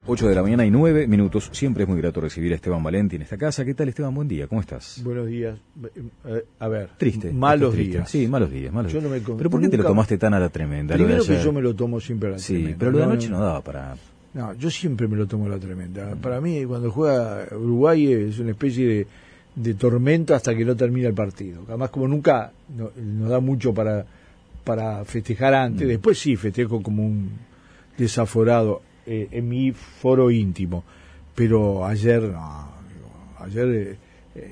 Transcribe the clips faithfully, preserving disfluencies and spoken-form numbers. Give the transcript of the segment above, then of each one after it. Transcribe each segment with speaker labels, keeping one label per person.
Speaker 1: ocho de la mañana y nueve minutos. Siempre es muy grato recibir a Esteban Valenti en esta casa. ¿Qué tal, Esteban? Buen día, ¿cómo estás?
Speaker 2: Buenos días. A ver.
Speaker 1: Triste.
Speaker 2: Malos
Speaker 1: triste.
Speaker 2: días.
Speaker 1: Sí, malos días, malos
Speaker 2: yo
Speaker 1: días.
Speaker 2: No me
Speaker 1: ¿Pero por qué
Speaker 2: nunca...
Speaker 1: te lo tomaste tan a la tremenda?
Speaker 2: Primero que yo me lo tomo siempre a la
Speaker 1: sí,
Speaker 2: tremenda.
Speaker 1: Sí, pero lo de
Speaker 2: no,
Speaker 1: anoche no daba para...
Speaker 2: No, yo siempre me lo tomo a la tremenda. Para mí, cuando juega Uruguay es una especie de, de tormento hasta que no termina el partido. Además, como nunca no, nos da mucho para, para festejar antes. Mm. Después sí, festejo como un desaforado eh, en mi foro íntimo. Pero ayer, no. Ayer eh, eh,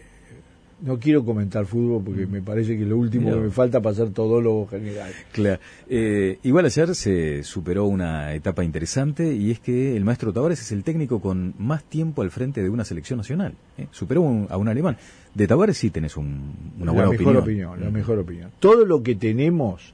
Speaker 2: no quiero comentar fútbol porque me parece que lo último Mirá. que me falta para ser todólogo general.
Speaker 1: Claro. Eh, igual ayer se superó una etapa interesante y es que el maestro Tavares es el técnico con más tiempo al frente de una selección nacional. ¿eh? Superó un, a un alemán. De Tavares sí tenés un, una buena
Speaker 2: la mejor
Speaker 1: opinión.
Speaker 2: opinión. La mejor opinión. Todo lo que tenemos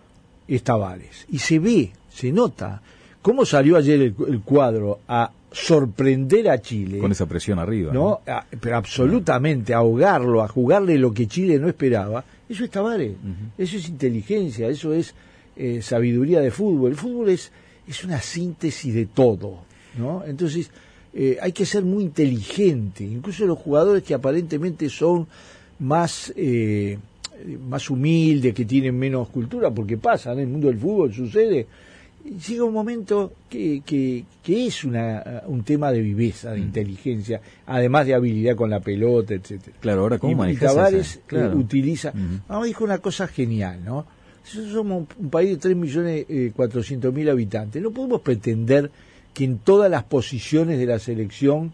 Speaker 2: es Tavares. Y se ve, se nota. ¿Cómo salió ayer el, el cuadro a sorprender a Chile?
Speaker 1: Con esa presión arriba.
Speaker 2: No,
Speaker 1: ¿no?
Speaker 2: A, pero absolutamente, a ahogarlo, a jugarle lo que Chile no esperaba. Eso es Tavares. Uh-huh. Eso es inteligencia, eso es eh, sabiduría de fútbol. El fútbol es, es una síntesis de todo, ¿no? Entonces, eh, hay que ser muy inteligente. Incluso los jugadores que aparentemente son más... Eh, más humildes, que tienen menos cultura, porque pasa, en el mundo del fútbol sucede, llega un momento que, que, que es una, un tema de viveza, de mm. inteligencia, además de habilidad con la pelota, etcétera.
Speaker 1: Claro, ahora cómo manejas
Speaker 2: y Tavares
Speaker 1: esa? Claro.
Speaker 2: eh, utiliza,
Speaker 1: mm.
Speaker 2: ahora dijo una cosa genial, ¿no? Nosotros somos un país de tres millones cuatrocientos mil habitantes, no podemos pretender que en todas las posiciones de la selección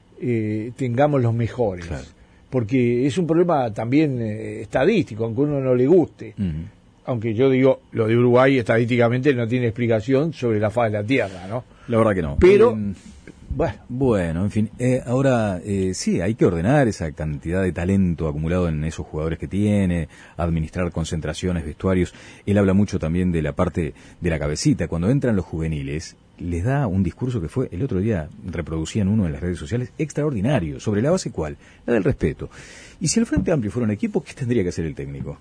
Speaker 2: eh, tengamos los mejores. Claro. Porque es un problema también eh, estadístico, aunque a uno no le guste. Uh-huh. Aunque yo digo, lo de Uruguay estadísticamente no tiene explicación sobre la faz de la tierra, ¿no?
Speaker 1: La verdad que no.
Speaker 2: Pero,
Speaker 1: eh,
Speaker 2: bueno.
Speaker 1: Bueno, en fin, eh, ahora eh, sí, hay que ordenar esa cantidad de talento acumulado en esos jugadores que tiene, administrar concentraciones, vestuarios. Él habla mucho también de la parte de la cabecita. Cuando entran los juveniles, les da un discurso que fue, el otro día reproducían uno en las redes sociales, extraordinario. ¿Sobre la base cuál? La del respeto. Y si el Frente Amplio fuera un equipo, ¿qué tendría que hacer el técnico?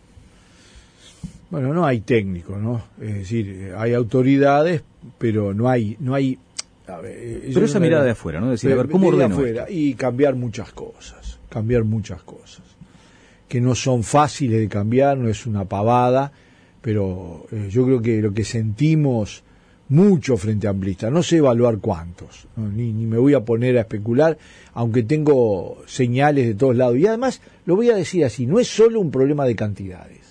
Speaker 2: Bueno, no hay técnico, ¿no? Es decir, hay autoridades, pero no hay... no hay a ver,
Speaker 1: pero esa mirada de afuera, ¿no? Decir, a ver, ¿cómo ordeno
Speaker 2: afuera esto? Y cambiar muchas cosas, cambiar muchas cosas. Que no son fáciles de cambiar, no es una pavada, pero eh, yo creo que lo que sentimos... mucho frente amplista, no sé evaluar cuántos, ¿no? ni, ni me voy a poner a especular, aunque tengo señales de todos lados. Y además, lo voy a decir así, no es solo un problema de cantidades.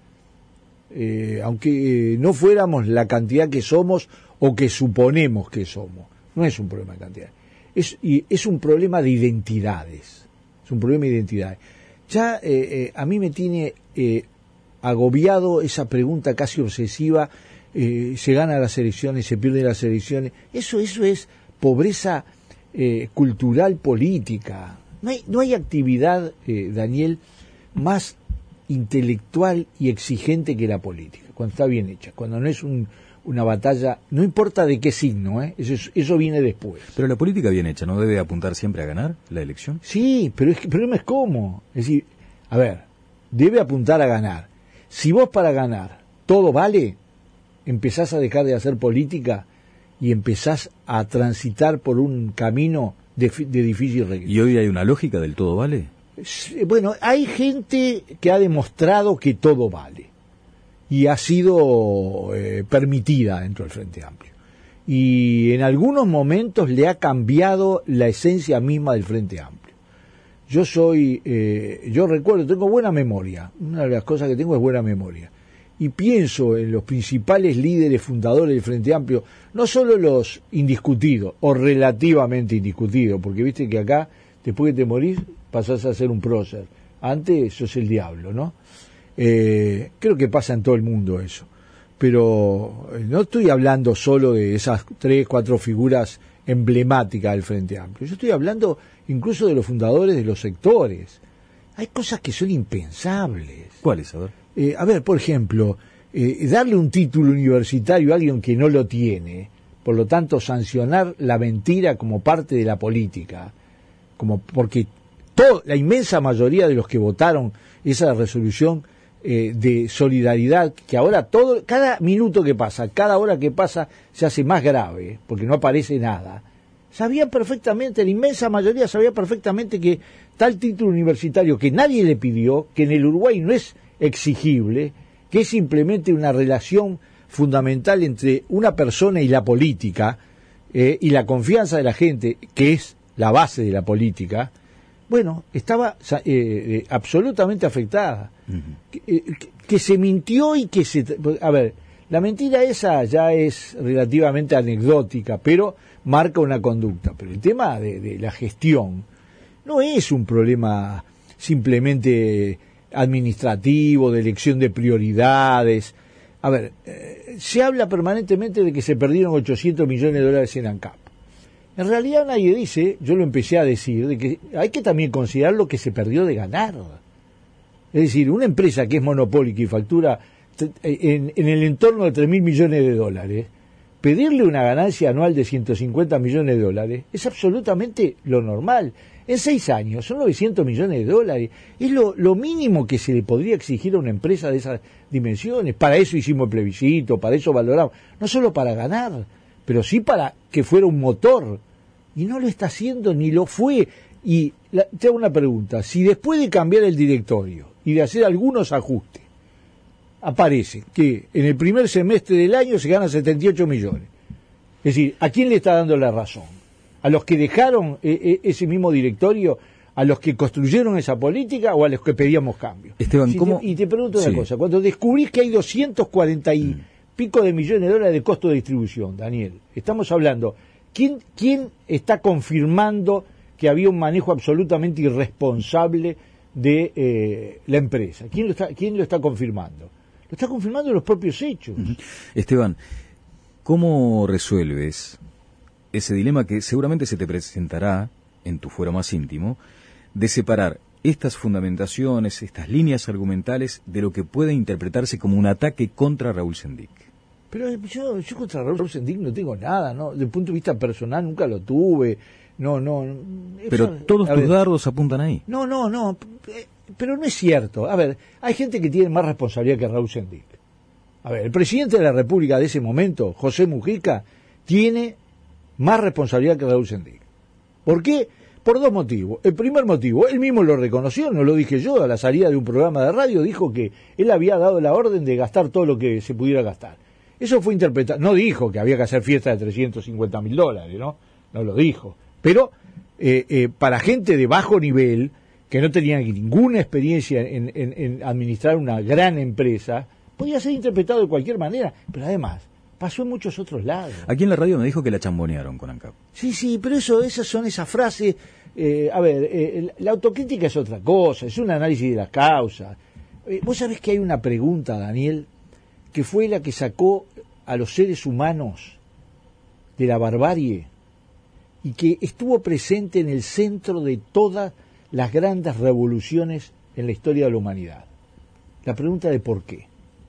Speaker 2: Eh, aunque eh, no fuéramos la cantidad que somos o que suponemos que somos, no es un problema de cantidades. Es, y, es un problema de identidades. Es un problema de identidades. Ya eh, eh, a mí me tiene eh, agobiado esa pregunta casi obsesiva. Eh, se gana las elecciones, se pierden las elecciones, eso eso es pobreza eh, cultural política. No hay, no hay actividad, eh, Daniel, más intelectual y exigente que la política, cuando está bien hecha, cuando no es un, una batalla, no importa de qué signo, ¿eh? eso, eso viene después.
Speaker 1: Pero la política bien hecha, ¿no debe apuntar siempre a ganar la elección?
Speaker 2: Sí, pero es que, el problema es cómo. Es decir, a ver, debe apuntar a ganar. Si vos para ganar todo vale, empezás a dejar de hacer política y empezás a transitar por un camino de, de difícil regreso.
Speaker 1: ¿Y hoy hay una lógica del todo vale?
Speaker 2: Bueno, hay gente que ha demostrado que todo vale y ha sido eh, permitida dentro del Frente Amplio. Y en algunos momentos le ha cambiado la esencia misma del Frente Amplio. Yo soy, eh, yo recuerdo, tengo buena memoria, una de las cosas que tengo es buena memoria. Y pienso en los principales líderes fundadores del Frente Amplio, no solo los indiscutidos, o relativamente indiscutidos, porque viste que acá, después que te morís, pasás a ser un prócer. Antes sos el diablo, ¿no? Eh, creo que pasa en todo el mundo eso. Pero no estoy hablando solo de esas tres, cuatro figuras emblemáticas del Frente Amplio. Yo estoy hablando incluso de los fundadores de los sectores. Hay cosas que son impensables.
Speaker 1: ¿Cuáles? A ver.
Speaker 2: Eh, a ver, por ejemplo, eh, darle un título universitario a alguien que no lo tiene, por lo tanto sancionar la mentira como parte de la política, como porque todo, la inmensa mayoría de los que votaron esa resolución eh, de solidaridad, que ahora todo, cada minuto que pasa, cada hora que pasa se hace más grave, porque no aparece nada, Sabían perfectamente, la inmensa mayoría sabía perfectamente que tal título universitario que nadie le pidió, que en el Uruguay no es exigible, que es simplemente una relación fundamental entre una persona y la política, eh, y la confianza de la gente, que es la base de la política, bueno, estaba eh, eh, absolutamente afectada. Uh-huh. que, eh, que, que se mintió y que se... A ver, la mentira esa ya es relativamente anecdótica, pero marca una conducta. Pero el tema de, de la gestión no es un problema simplemente administrativo, de elección de prioridades. A ver, eh, se habla permanentemente de que se perdieron ochocientos millones de dólares en ANCAP. En realidad nadie dice, yo lo empecé a decir, de que hay que también considerar lo que se perdió de ganar. Es decir, una empresa que es monopólica y factura en, en el entorno de tres mil millones de dólares, pedirle una ganancia anual de ciento cincuenta millones de dólares es absolutamente lo normal. En seis años son novecientos millones de dólares. Es lo, lo mínimo que se le podría exigir a una empresa de esas dimensiones. Para eso hicimos el plebiscito, para eso valoramos. No solo para ganar, pero sí para que fuera un motor. Y no lo está haciendo ni lo fue. Y la, te hago una pregunta. Si después de cambiar el directorio y de hacer algunos ajustes, aparece que en el primer semestre del año se ganan setenta y ocho millones. Es decir, ¿a quién le está dando la razón? ¿A los que dejaron eh, ese mismo directorio, a los que construyeron esa política o a los que pedíamos cambio?
Speaker 1: Esteban,
Speaker 2: si
Speaker 1: ¿cómo?
Speaker 2: Te, y te pregunto
Speaker 1: sí.
Speaker 2: una cosa, cuando descubrís que hay doscientos cuarenta y mm. pico de millones de dólares de costo de distribución, Daniel, estamos hablando, ¿quién, quién está confirmando que había un manejo absolutamente irresponsable de eh, la empresa? ¿Quién lo está, quién lo está confirmando? Lo está confirmando los propios hechos.
Speaker 1: Uh-huh. Esteban, ¿cómo resuelves ese dilema que seguramente se te presentará en tu fuero más íntimo, de separar estas fundamentaciones, estas líneas argumentales, de lo que puede interpretarse como un ataque contra Raúl Sendic?
Speaker 2: Pero yo, yo contra Raúl Sendic no tengo nada, ¿no? Desde el punto de vista personal nunca lo tuve, no, no.
Speaker 1: Pero eso, todos tus ver, dardos apuntan ahí.
Speaker 2: No, no, no, pero no es cierto. A ver, hay gente que tiene más responsabilidad que Raúl Sendic. A ver, el presidente de la República de ese momento, José Mujica, tiene más responsabilidad que Raúl Sendic. ¿Por qué? Por dos motivos. El primer motivo, él mismo lo reconoció, no lo dije yo, a la salida de un programa de radio, dijo que él había dado la orden de gastar todo lo que se pudiera gastar. Eso fue interpretado, no dijo que había que hacer fiesta de trescientos cincuenta mil dólares, ¿no? No lo dijo. Pero eh, eh, para gente de bajo nivel, que no tenía ninguna experiencia en, en, en administrar una gran empresa, podía ser interpretado de cualquier manera, pero además pasó en muchos otros lados.
Speaker 1: Aquí en la radio me dijo que la chambonearon con ANCAP.
Speaker 2: Sí, sí, pero eso, esas son esas frases. Eh, a ver, eh, la autocrítica es otra cosa, es un análisis de las causas. Eh, Vos sabés que hay una pregunta, Daniel, que fue la que sacó a los seres humanos de la barbarie y que estuvo presente en el centro de todas las grandes revoluciones en la historia de la humanidad. La pregunta de por qué.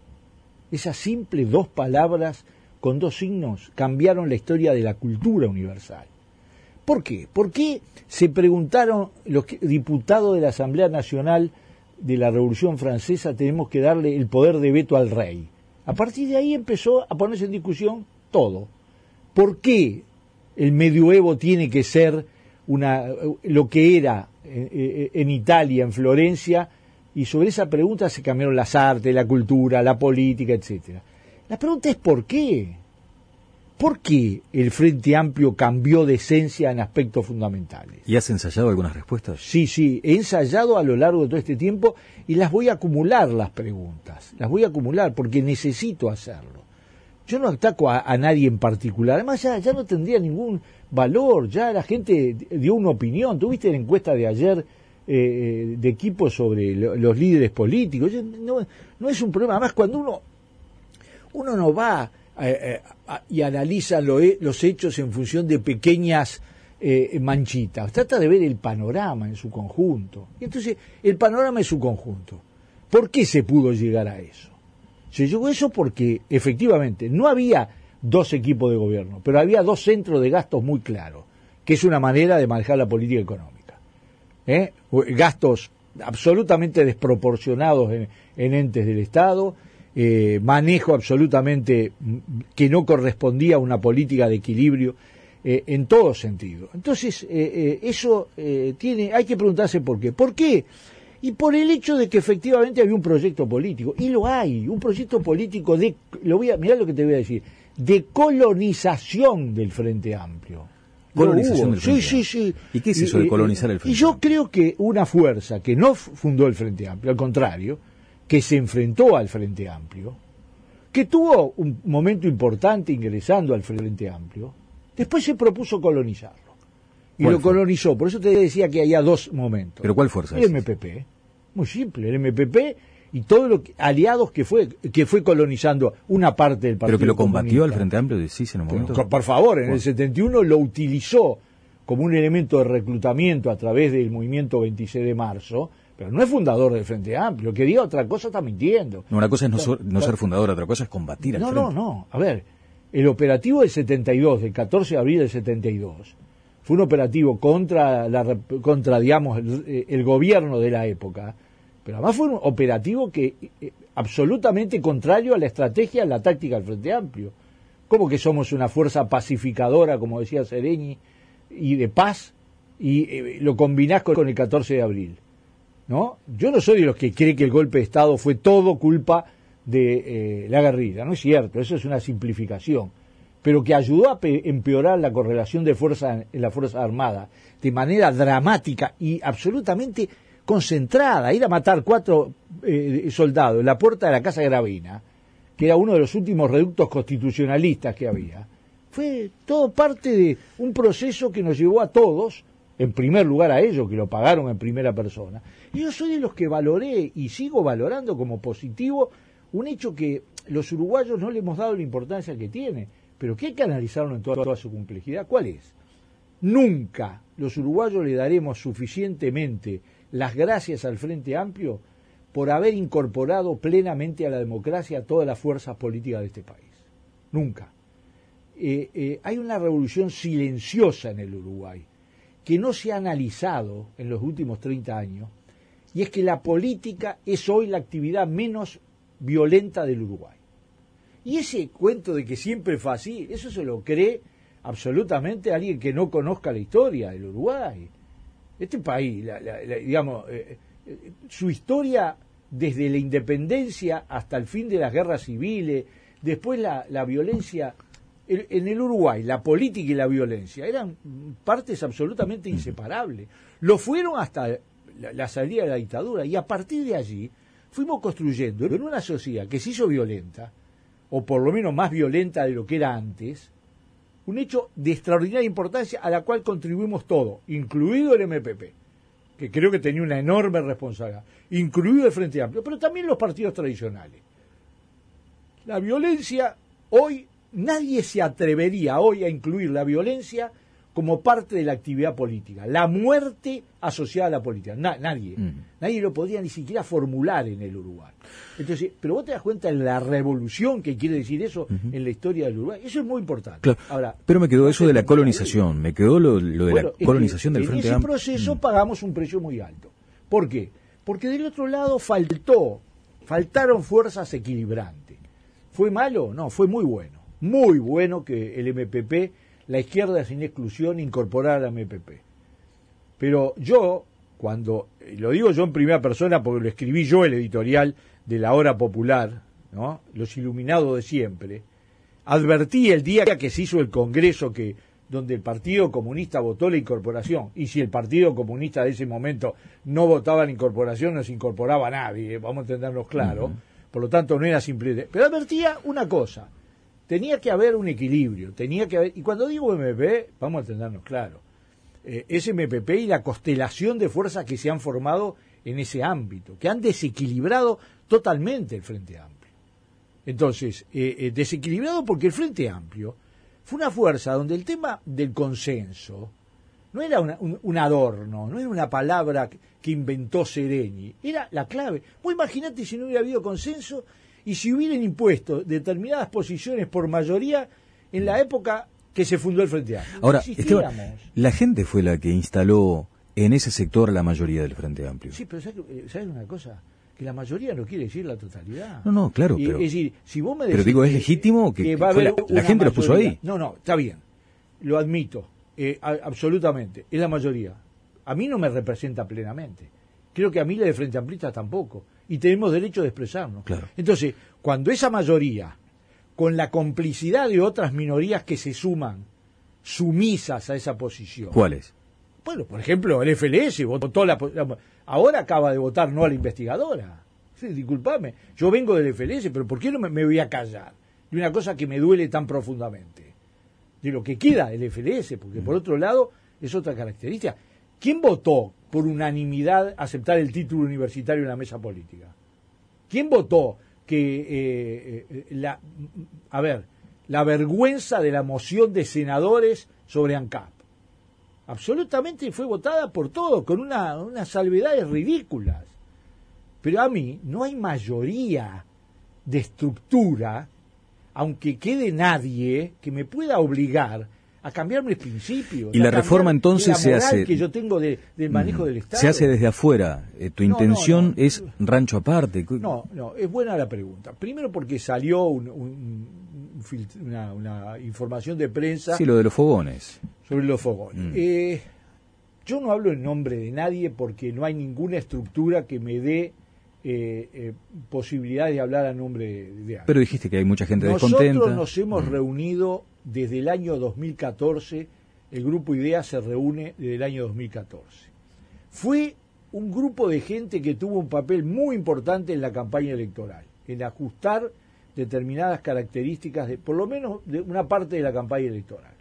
Speaker 2: Esas simples dos palabras con dos signos cambiaron la historia de la cultura universal. ¿Por qué? ¿Por qué se preguntaron los diputados de la Asamblea Nacional de la Revolución Francesa tenemos que darle el poder de veto al rey? A partir de ahí empezó a ponerse en discusión todo. ¿Por qué el medioevo tiene que ser una lo que era en, en Italia, en Florencia? Y sobre esa pregunta se cambiaron las artes, la cultura, la política, etcétera. La pregunta es ¿por qué? ¿Por qué el Frente Amplio cambió de esencia en aspectos fundamentales?
Speaker 1: ¿Y has ensayado algunas respuestas?
Speaker 2: Sí, sí, he ensayado a lo largo de todo este tiempo y las voy a acumular las preguntas, las voy a acumular porque necesito hacerlo. Yo no ataco a, a nadie en particular, además ya, ya no tendría ningún valor, ya la gente dio una opinión. ¿Tuviste la encuesta de ayer eh, de equipo sobre lo, los líderes políticos? No, no es un problema, además cuando uno, uno no va eh, eh, y analiza lo, los hechos en función de pequeñas eh, manchitas, trata de ver el panorama en su conjunto. Y entonces, el panorama en su conjunto. ¿Por qué se pudo llegar a eso? Se llegó a eso porque, efectivamente, no había dos equipos de gobierno, pero había dos centros de gastos muy claros, que es una manera de manejar la política económica. ¿Eh? Gastos absolutamente desproporcionados en, en entes del Estado, eh, manejo absolutamente que no correspondía a una política de equilibrio eh, en todo sentido. Entonces, eh, eh, eso eh, tiene, hay que preguntarse por qué. ¿Por qué? Y por el hecho de que efectivamente había un proyecto político, y lo hay, un proyecto político de, lo voy a, mirá lo que te voy a decir, de colonización del Frente Amplio.
Speaker 1: Colonización del Frente
Speaker 2: Sí, sí, sí.
Speaker 1: ¿Y qué es eso de colonizar el Frente
Speaker 2: Amplio? Y yo
Speaker 1: Amplio?
Speaker 2: creo que una fuerza que no fundó el Frente Amplio, al contrario, que se enfrentó al Frente Amplio, que tuvo un momento importante ingresando al Frente Amplio, después se propuso colonizarlo. Y lo fue? colonizó. Por eso te decía que había dos momentos.
Speaker 1: ¿Pero cuál fuerza?
Speaker 2: El M P P. Muy simple, el M P P y todos los aliados que fue que fue colonizando una parte del Partido
Speaker 1: Pero que lo combatió
Speaker 2: Comunista.
Speaker 1: al Frente Amplio, decís en un momento.
Speaker 2: Pero, por favor, en
Speaker 1: bueno.
Speaker 2: el setenta y uno lo utilizó como un elemento de reclutamiento a través del movimiento veintiséis de marzo, pero no es fundador del Frente Amplio. El que diga otra cosa está mintiendo.
Speaker 1: No, una cosa es no, so, no ser fundador, otra cosa es combatir al
Speaker 2: no,
Speaker 1: Frente.
Speaker 2: No, no, no. A ver, el operativo del setenta y dos, del catorce de abril del setenta y dos, fue un operativo contra, la, contra digamos, el, el gobierno de la época, pero además fue un operativo que eh, absolutamente contrario a la estrategia, a la táctica del Frente Amplio. ¿Cómo que somos una fuerza pacificadora, como decía Sereñi, y de paz, y eh, lo combinás con, con el catorce de abril? ¿No? Yo no soy de los que cree que el golpe de Estado fue todo culpa de eh, la guerrilla, no es cierto, eso es una simplificación, pero que ayudó a empeorar la correlación de fuerza en la Fuerza Armada de manera dramática y absolutamente concentrada, ir a matar cuatro eh, soldados en la puerta de la Casa Gravina, que era uno de los últimos reductos constitucionalistas que había, fue todo parte de un proceso que nos llevó a todos, en primer lugar a ellos, que lo pagaron en primera persona. Y yo soy de los que valoré y sigo valorando como positivo un hecho que los uruguayos no le hemos dado la importancia que tiene, pero que hay que analizarlo en toda, toda su complejidad. ¿Cuál es? Nunca los uruguayos le daremos suficientemente las gracias al Frente Amplio por haber incorporado plenamente a la democracia a todas las fuerzas políticas de este país. Nunca. Eh, eh, hay una revolución silenciosa en el Uruguay que no se ha analizado en los últimos treinta años, y es que la política es hoy la actividad menos violenta del Uruguay. Y ese cuento de que siempre fue así, eso se lo cree absolutamente alguien que no conozca la historia del Uruguay. Este país, la, la, la, digamos, eh, eh, su historia desde la independencia hasta el fin de las guerras civiles, después la, la violencia, el, en el Uruguay la política y la violencia eran partes absolutamente inseparables. Lo fueron hasta la, la salida de la dictadura, y a partir de allí fuimos construyendo en una sociedad que se hizo violenta, o por lo menos más violenta de lo que era antes, un hecho de extraordinaria importancia a la cual contribuimos todos, incluido el M P P, que creo que tenía una enorme responsabilidad, incluido el Frente Amplio, pero también los partidos tradicionales. La violencia, hoy, nadie se atrevería hoy a incluir la violencia como parte de la actividad política, la muerte asociada a la política. Na, nadie, mm. nadie lo podría ni siquiera formular en el Uruguay. Entonces, pero vos te das cuenta de la revolución que quiere decir eso uh-huh. en la historia del Uruguay. Eso es muy importante.
Speaker 1: Claro. Ahora, pero me quedó eso de la colonización, me quedó lo, lo de bueno, la colonización del Frente Amplio.
Speaker 2: En ese proceso mm. pagamos un precio muy alto. ¿Por qué? Porque del otro lado faltó, faltaron fuerzas equilibrantes. ¿Fue malo? No, fue muy bueno. Muy bueno que el M P P, la izquierda sin exclusión, incorporara al M P P. Pero yo, cuando, lo digo yo en primera persona porque lo escribí yo, el editorial de La Hora Popular, ¿no? Los iluminados de siempre, advertí el día que se hizo el Congreso que donde el Partido Comunista votó la incorporación, y si el Partido Comunista de ese momento no votaba la incorporación, no se incorporaba a nadie, vamos a entendernos claro, uh-huh. por lo tanto no era simple. Pero advertía una cosa, tenía que haber un equilibrio, tenía que haber, y cuando digo M P P, vamos a entendernos claro, eh, es M P P y la constelación de fuerzas que se han formado en ese ámbito, que han desequilibrado totalmente el Frente Amplio. Entonces, eh, eh, desequilibrado porque el Frente Amplio fue una fuerza donde el tema del consenso no era una, un, un adorno, no era una palabra que inventó Sereñi, era la clave. Vos imaginate si no hubiera habido consenso y si hubieran impuesto determinadas posiciones por mayoría en la época que se fundó el Frente Amplio.
Speaker 1: Ahora, Esteban, la gente fue la que instaló en ese sector la mayoría del Frente Amplio.
Speaker 2: Sí, pero ¿sabes, ¿sabes una cosa? Que la mayoría no quiere decir la totalidad.
Speaker 1: No, no, claro,
Speaker 2: y,
Speaker 1: pero...
Speaker 2: Es decir, si vos me decís
Speaker 1: pero digo, ¿es legítimo que,
Speaker 2: que,
Speaker 1: que
Speaker 2: va a haber
Speaker 1: la, la gente los puso ahí?
Speaker 2: No, no, está bien. lo admito, eh, a, absolutamente, es la mayoría. A mí no me representa plenamente. Creo que a mí la de Frente Amplista tampoco. Y tenemos derecho de expresarnos.
Speaker 1: Claro.
Speaker 2: Entonces, cuando esa mayoría, con la complicidad de otras minorías que se suman, sumisas a esa posición.
Speaker 1: ¿Cuáles?
Speaker 2: Bueno, por ejemplo, el F L S votó la, la ahora acaba de votar no a la investigadora. Sí, disculpame, yo vengo del F L S, pero ¿por qué no me, me voy a callar de una cosa que me duele tan profundamente? De lo que queda del F L S, porque por otro lado es otra característica. ¿Quién votó por unanimidad aceptar el título universitario en la mesa política? ¿Quién votó que eh, eh, la a ver, la vergüenza de la moción de senadores sobre ANCAP? Absolutamente fue votada por todos, con una, unas salvedades ridículas. Pero a mí no hay mayoría de estructura, aunque quede nadie que me pueda obligar a cambiar mis principios.
Speaker 1: Y la reforma entonces se hace
Speaker 2: que yo tengo de, del manejo del Estado.
Speaker 1: Se hace desde afuera. Eh, tu
Speaker 2: no,
Speaker 1: intención
Speaker 2: no, no.
Speaker 1: es rancho aparte.
Speaker 2: No, no, es buena la pregunta. Primero porque salió un, un, un, una, una información de prensa.
Speaker 1: Sí, lo de los fogones.
Speaker 2: Sobre los fogones. Mm. Eh, yo no hablo en nombre de nadie porque no hay ninguna estructura que me dé eh, eh, posibilidad de hablar a nombre de, de alguien.
Speaker 1: Pero dijiste que hay mucha gente
Speaker 2: Nosotros
Speaker 1: descontenta.
Speaker 2: Nosotros nos hemos mm. reunido desde el año dos mil catorce, el Grupo IDEA se reúne desde el año dos mil catorce. Fue un grupo de gente que tuvo un papel muy importante en la campaña electoral, en ajustar determinadas características, de, por lo menos de una parte de la campaña electoral.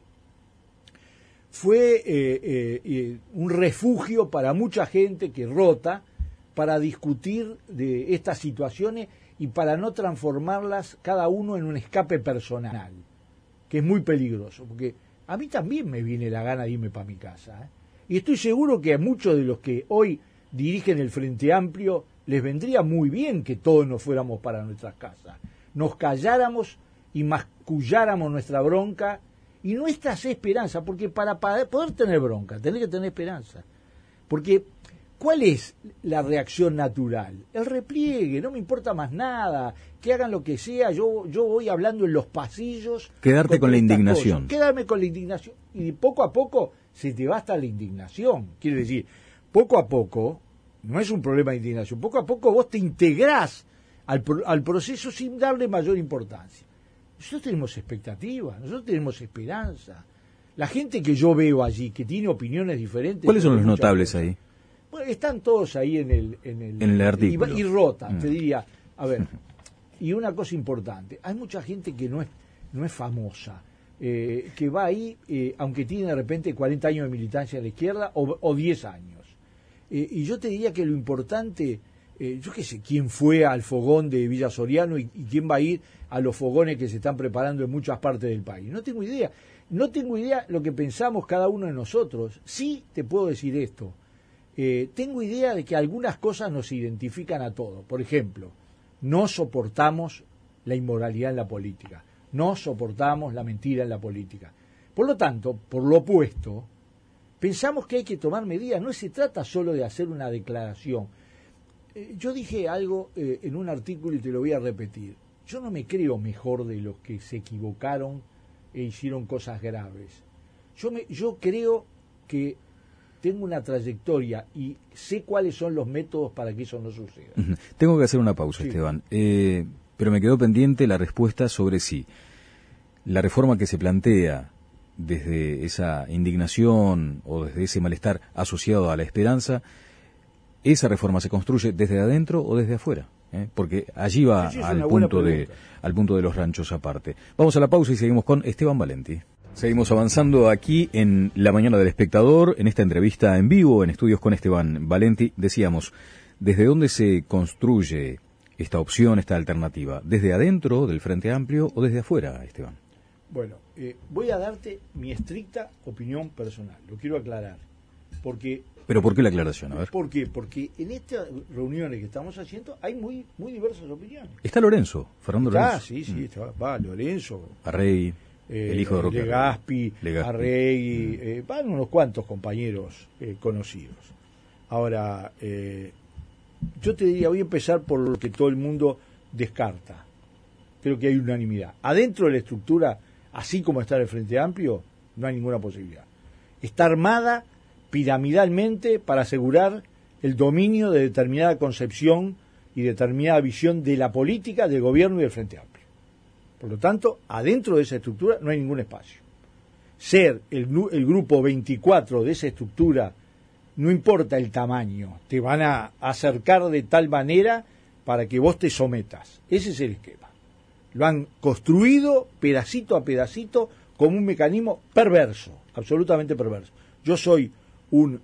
Speaker 2: Fue eh, eh, eh, un refugio para mucha gente que rota para discutir de estas situaciones y para no transformarlas cada uno en un escape personal, que es muy peligroso, porque a mí también me viene la gana de irme para mi casa, ¿eh? Y estoy seguro que a muchos de los que hoy dirigen el Frente Amplio les vendría muy bien que todos nos fuéramos para nuestras casas, nos calláramos y masculláramos nuestra bronca y nuestras esperanzas, porque para poder tener bronca tenés que tener esperanza, porque ¿cuál es la reacción natural? El repliegue, no me importa más nada, que hagan lo que sea, yo yo voy hablando en los pasillos.
Speaker 1: Quedarte con la indignación.
Speaker 2: Cosas, quedarme con la indignación. Y poco a poco se te basta la indignación. Quiere decir, poco a poco, no es un problema de indignación, poco a poco vos te integrás al, al proceso sin darle mayor importancia. Nosotros tenemos expectativas, nosotros tenemos esperanza. La gente que yo veo allí, que tiene opiniones diferentes.
Speaker 1: ¿Cuáles son los notables
Speaker 2: cosas,
Speaker 1: ahí?
Speaker 2: Bueno, están todos ahí en el, en el,
Speaker 1: en el artículo.
Speaker 2: Y, y rota, mm. te diría. A ver, y una cosa importante, hay mucha gente que no es, no es famosa, eh, que va ahí, eh, aunque tiene de repente cuarenta años de militancia de la izquierda o, o diez años. Eh, y yo te diría que lo importante, eh, yo qué sé, quién fue al fogón de Villa Soriano y, y quién va a ir a los fogones que se están preparando en muchas partes del país. No tengo idea. No tengo idea lo que pensamos cada uno de nosotros. Sí te puedo decir esto. Eh, tengo idea de que algunas cosas nos identifican a todos. Por ejemplo, no soportamos la inmoralidad en la política, no soportamos la mentira en la política. Por lo tanto, por lo opuesto, pensamos que hay que tomar medidas. No se trata solo de hacer una declaración. Eh, yo dije algo eh, en un artículo y te lo voy a repetir. Yo no me creo mejor de los que se equivocaron e hicieron cosas graves. Yo, me, yo creo que tengo una trayectoria y sé cuáles son los métodos para que eso no suceda.
Speaker 1: Uh-huh. Tengo que hacer una pausa, sí. Esteban, eh, pero me quedó pendiente la respuesta sobre si la reforma que se plantea desde esa indignación o desde ese malestar asociado a la esperanza, esa reforma se construye desde adentro o desde afuera, ¿eh? Porque allí va sí, sí, al, punto de, al punto de los ranchos aparte. Vamos a la pausa y seguimos con Esteban Valenti. Seguimos avanzando aquí en La Mañana del Espectador, en esta entrevista en vivo, en Estudios con Esteban Valenti. Decíamos, ¿desde dónde se construye esta opción, esta alternativa? ¿Desde adentro del Frente Amplio o desde afuera, Esteban?
Speaker 2: Bueno, eh, voy a darte mi estricta opinión personal, lo quiero aclarar, porque...
Speaker 1: ¿Pero por qué la aclaración? A ver.
Speaker 2: ¿Por qué? Porque en estas reuniones que estamos haciendo hay muy muy diversas opiniones.
Speaker 1: Está Lorenzo, Fernando
Speaker 2: ah,
Speaker 1: Lorenzo.
Speaker 2: Ah, sí, sí, mm. está, va Lorenzo.
Speaker 1: Arrey.
Speaker 2: Eh,
Speaker 1: el hijo de Roque
Speaker 2: Legaspi,
Speaker 1: Legaspi.
Speaker 2: Arregui, eh, van unos cuantos compañeros eh, conocidos. Ahora, eh, yo te diría, voy a empezar por lo que todo el mundo descarta. Creo que hay unanimidad. Adentro de la estructura, así como está el Frente Amplio, no hay ninguna posibilidad. Está armada piramidalmente para asegurar el dominio de determinada concepción y determinada visión de la política, del gobierno y del Frente Amplio. Por lo tanto, adentro de esa estructura no hay ningún espacio. Ser el, el grupo veinticuatro de esa estructura, no importa el tamaño, te van a acercar de tal manera para que vos te sometas. Ese es el esquema. Lo han construido pedacito a pedacito como un mecanismo perverso, absolutamente perverso. Yo soy un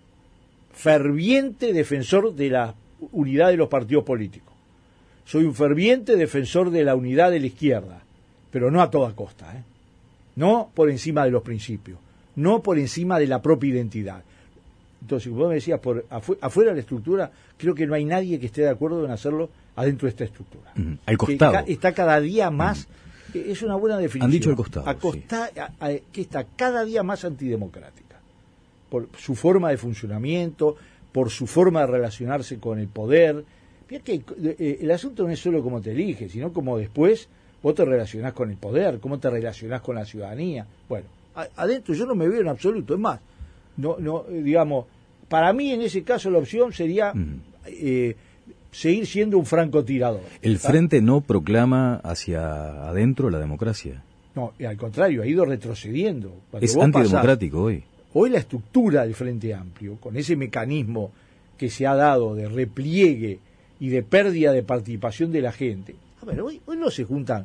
Speaker 2: ferviente defensor de la unidad de los partidos políticos. Soy un ferviente defensor de la unidad de la izquierda, pero no a toda costa, ¿eh? No por encima de los principios, no por encima de la propia identidad. Entonces, vos me decías, por afu afuera de la estructura, creo que no hay nadie que esté de acuerdo en hacerlo adentro de esta estructura.
Speaker 1: Mm, al costado.
Speaker 2: Que ca está cada día más, mm. es una buena definición.
Speaker 1: Han dicho al costado.
Speaker 2: A costa, sí. a, a, que está cada día más antidemocrática, por su forma de funcionamiento, por su forma de relacionarse con el poder. Mira que eh, el asunto no es solo cómo te eliges, sino cómo después vos te relacionás con el poder, cómo te relacionás con la ciudadanía. Bueno, a, adentro yo no me veo en absoluto, es más, no, no, digamos, para mí en ese caso la opción sería mm. eh, seguir siendo un francotirador.
Speaker 1: ¿El ¿sabes? Frente no proclama hacia adentro la democracia?
Speaker 2: No, al contrario, ha ido retrocediendo.
Speaker 1: Cuando es antidemocrático pasás, hoy.
Speaker 2: Hoy la estructura del Frente Amplio, con ese mecanismo que se ha dado de repliegue y de pérdida de participación de la gente, a ver, hoy, hoy no se juntan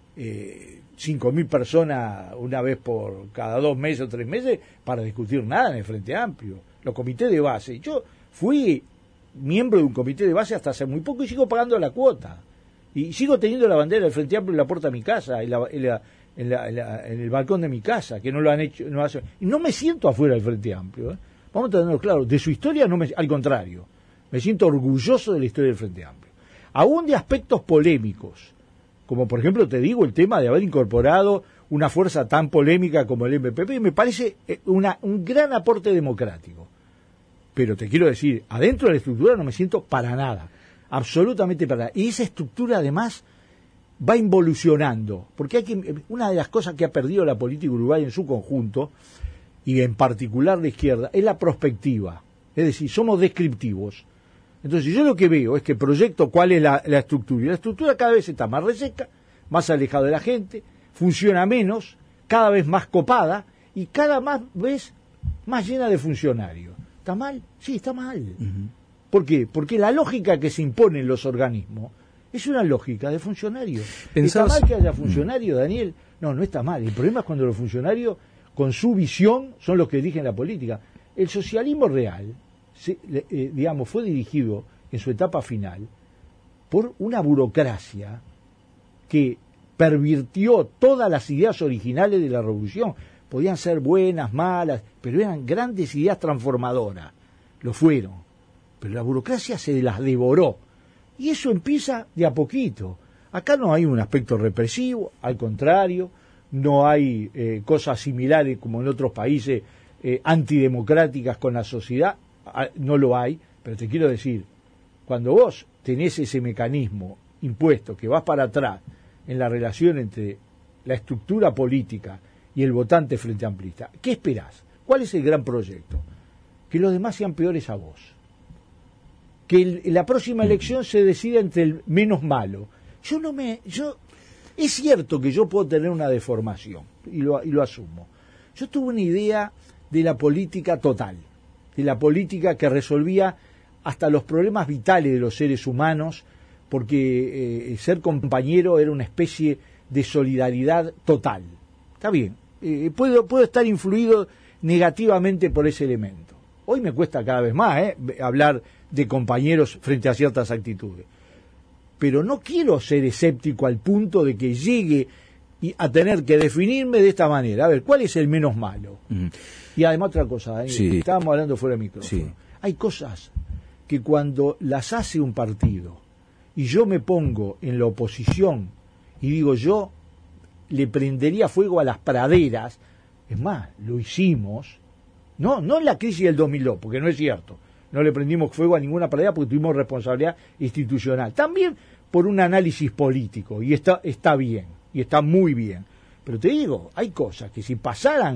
Speaker 2: eh, cinco mil personas una vez por cada dos meses o tres meses para discutir nada en el Frente Amplio. Los comités de base. Yo fui miembro de un comité de base hasta hace muy poco y sigo pagando la cuota. Y sigo teniendo la bandera del Frente Amplio en la puerta de mi casa, en, la, en, la, en, la, en, la, en el balcón de mi casa, que no lo han hecho. No hace, y no me siento afuera del Frente Amplio. ¿eh? Vamos a tenerlo claro. De su historia, no me, al contrario. Me siento orgulloso de la historia del Frente Amplio. Aún de aspectos polémicos, como por ejemplo te digo el tema de haber incorporado una fuerza tan polémica como el M P P, me parece una, un gran aporte democrático. Pero te quiero decir, adentro de la estructura no me siento para nada, absolutamente para nada. Y esa estructura además va involucionando, porque hay que, una de las cosas que ha perdido la política uruguaya en su conjunto, y en particular la izquierda, es la prospectiva. Es decir, somos descriptivos. Entonces yo lo que veo es que proyecto cuál es la, la estructura, y la estructura cada vez está más reseca, más alejada de la gente, funciona menos, cada vez más copada y cada más vez más llena de funcionarios. ¿Está mal? Sí, está mal. Uh-huh. ¿Por qué? Porque la lógica que se impone en los organismos es una lógica de funcionarios. ¿Está mal que haya funcionarios, Daniel? No, no está mal. El problema es cuando los funcionarios, con su visión, son los que dirigen la política. El socialismo real, se, eh, digamos, fue dirigido en su etapa final por una burocracia que pervirtió todas las ideas originales de la revolución. Podían ser buenas, malas, pero eran grandes ideas transformadoras. Lo fueron. Pero la burocracia se las devoró. Y eso empieza de a poquito. Acá no hay un aspecto represivo, al contrario, no hay eh, cosas similares como en otros países eh, antidemocráticas con la sociedad, no lo hay, pero te quiero decir, cuando vos tenés ese mecanismo impuesto que vas para atrás en la relación entre la estructura política y el votante frente amplista, ¿qué esperás? ¿Cuál es el gran proyecto? Que los demás sean peores a vos. Que el, la próxima elección se decida entre el menos malo. Yo no me... yo Es cierto que yo puedo tener una deformación, y lo, y lo asumo. Yo tuve una idea de la política total, de la política que resolvía hasta los problemas vitales de los seres humanos, porque eh, ser compañero era una especie de solidaridad total. Está bien, eh, puedo, puedo estar influido negativamente por ese elemento. Hoy me cuesta cada vez más eh, hablar de compañeros frente a ciertas actitudes. Pero no quiero ser escéptico al punto de que llegue a tener que definirme de esta manera. A ver, ¿cuál es el menos malo? Mm. Y además otra cosa, Daniel, sí. Estábamos hablando fuera del micrófono. Sí. Hay cosas que cuando las hace un partido y yo me pongo en la oposición y digo yo le prendería fuego a las praderas, es más, lo hicimos, no, no en la crisis del dos mil dos, porque no es cierto, no le prendimos fuego a ninguna pradera porque tuvimos responsabilidad institucional, también por un análisis político, y está, está bien, y está muy bien, pero te digo, hay cosas que si pasaran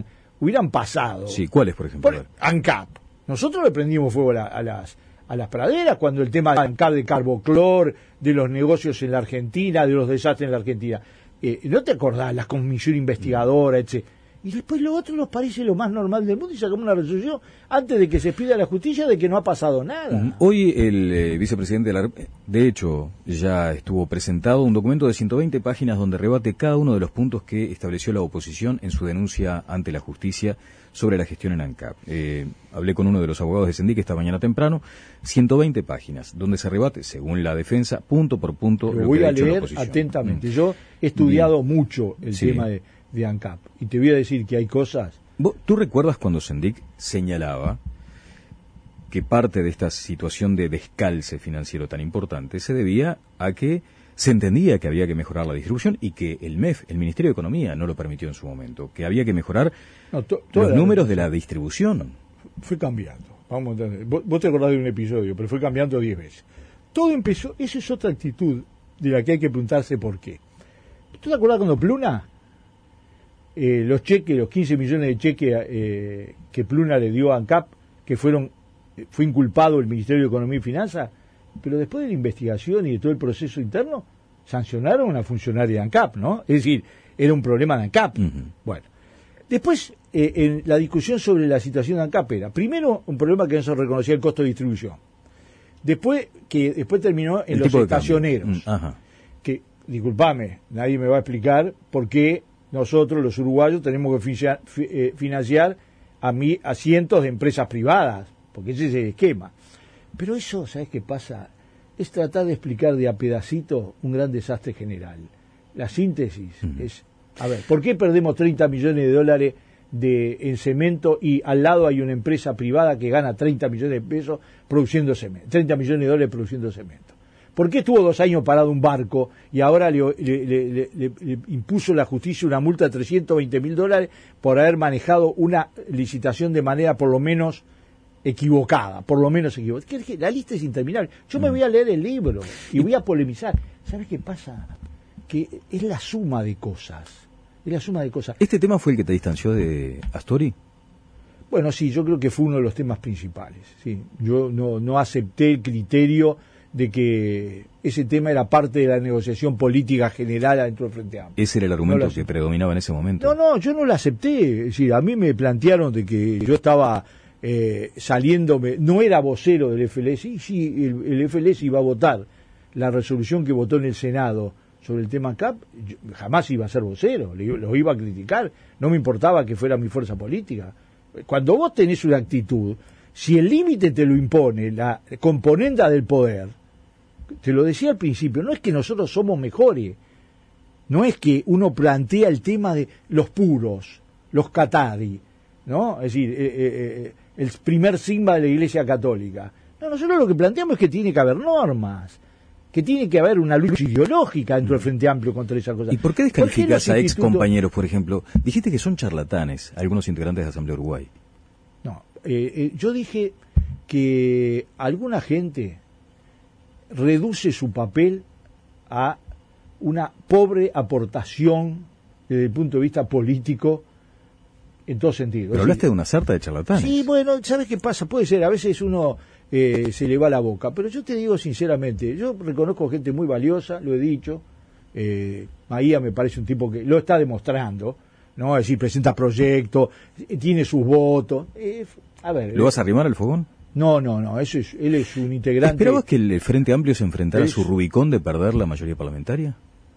Speaker 2: hubieran pasado.
Speaker 1: Sí, ¿cuáles, por ejemplo?
Speaker 2: Por ANCAP. Nosotros le prendimos fuego a, la, a las a las praderas cuando el tema de ANCAP, de Carboclor, de los negocios en la Argentina, de los desastres en la Argentina. Eh, ¿No te acordás? La comisión investigadora, etcétera. Y después lo otro nos parece lo más normal del mundo y sacamos una resolución antes de que se pida la justicia de que no ha pasado nada.
Speaker 1: Hoy el eh, vicepresidente de la de hecho ya estuvo presentado un documento de ciento veinte páginas donde rebate cada uno de los puntos que estableció la oposición en su denuncia ante la justicia sobre la gestión en ANCAP. Eh, hablé con uno de los abogados de Sendic esta mañana temprano, ciento veinte páginas, donde se rebate, según la defensa, punto por punto,
Speaker 2: lo,
Speaker 1: lo
Speaker 2: voy
Speaker 1: que ha
Speaker 2: a
Speaker 1: dicho
Speaker 2: leer
Speaker 1: la oposición.
Speaker 2: atentamente. Yo he estudiado Bien. mucho el
Speaker 1: sí.
Speaker 2: tema de, de ANCAP y te voy a decir que hay cosas.
Speaker 1: ¿Tú recuerdas cuando Sendic señalaba que parte de esta situación de descalce financiero tan importante se debía a que se entendía que había que mejorar la distribución y que el M E F, el Ministerio de Economía, no lo permitió en su momento, que había que mejorar
Speaker 2: no, to,
Speaker 1: los números de la distribución?
Speaker 2: Fue cambiando. Vamos a entender. Vos, vos te acordás de un episodio, pero fue cambiando diez veces. Todo empezó, esa es otra actitud de la que hay que preguntarse por qué. ¿Tú te acordás cuando Pluna, eh, los cheques, los quince millones de cheques eh, que Pluna le dio a ANCAP, que fueron, fue inculpado el Ministerio de Economía y Finanzas, pero después de la investigación y de todo el proceso interno, sancionaron a una funcionaria de ANCAP, ¿no? Es decir, era un problema de ANCAP. Uh-huh. Bueno, después, eh, en la discusión sobre la situación de ANCAP era, primero, un problema que no se reconocía el costo de distribución. Después, que después terminó en el los estacioneros. Mm, ajá. Que, disculpame, nadie me va a explicar por qué nosotros, los uruguayos, tenemos que financiar, eh, financiar a, mí, a cientos de empresas privadas, porque ese es el esquema. Pero eso, ¿sabes qué pasa? Es tratar de explicar de a pedacito un gran desastre general. La síntesis uh-huh. es, a ver, ¿por qué perdemos treinta millones de dólares de, en cemento y al lado hay una empresa privada que gana treinta millones de pesos produciendo cemento, treinta millones de dólares produciendo cemento? ¿Por qué estuvo dos años parado un barco y ahora le, le, le, le, le, le impuso la justicia una multa de trescientos veinte mil dólares por haber manejado una licitación de manera por lo menos equivocada, por lo menos equivocada? La lista es interminable. Yo me voy a leer el libro y voy a polemizar. ¿Sabes qué pasa? Que es la suma de cosas. Es la suma de cosas.
Speaker 1: ¿Este tema fue el que te distanció de Astori?
Speaker 2: Bueno, sí, yo creo que fue uno de los temas principales. Sí, yo no, no acepté el criterio de que ese tema era parte de la negociación política general dentro del Frente Amplio.
Speaker 1: Ese era el argumento no que predominaba en ese momento.
Speaker 2: No, no, yo no lo acepté. Es decir, a mí me plantearon de que yo estaba eh, saliéndome, no era vocero del F L S, y sí, el, el F L S iba a votar la resolución que votó en el Senado sobre el tema ANCAP, yo jamás iba a ser vocero, lo iba a criticar, no me importaba que fuera mi fuerza política. Cuando vos tenés una actitud, si el límite te lo impone la componenda del poder, te lo decía al principio, no es que nosotros somos mejores, no es que uno plantea el tema de los puros, los catari, ¿no? Es decir, eh, eh, el primer sigma de la Iglesia Católica. No, nosotros lo que planteamos es que tiene que haber normas, que tiene que haber una lucha ideológica dentro del Frente Amplio contra esas cosas.
Speaker 1: ¿Y por qué descalificas a ex compañeros, por ejemplo? Dijiste que son charlatanes algunos integrantes de Asamblea Uruguay.
Speaker 2: No, eh, eh, yo dije que alguna gente reduce su papel a una pobre aportación desde el punto de vista político en todo sentido.
Speaker 1: Pero hablaste de una sarta de charlatanes.
Speaker 2: Sí, bueno, ¿sabes qué pasa? Puede ser, a veces uno eh, se le va la boca, pero yo te digo sinceramente, yo reconozco gente muy valiosa, lo he dicho, eh, Maía me parece un tipo que lo está demostrando, ¿no? Es decir, presenta proyectos, tiene sus votos. Eh, a ver,
Speaker 1: ¿Lo vas a arrimar al fogón?
Speaker 2: No, no, no, eso es, él es un integrante.
Speaker 1: ¿Esperabas que el Frente Amplio se enfrentara es... a su Rubicón de perder la mayoría parlamentaria?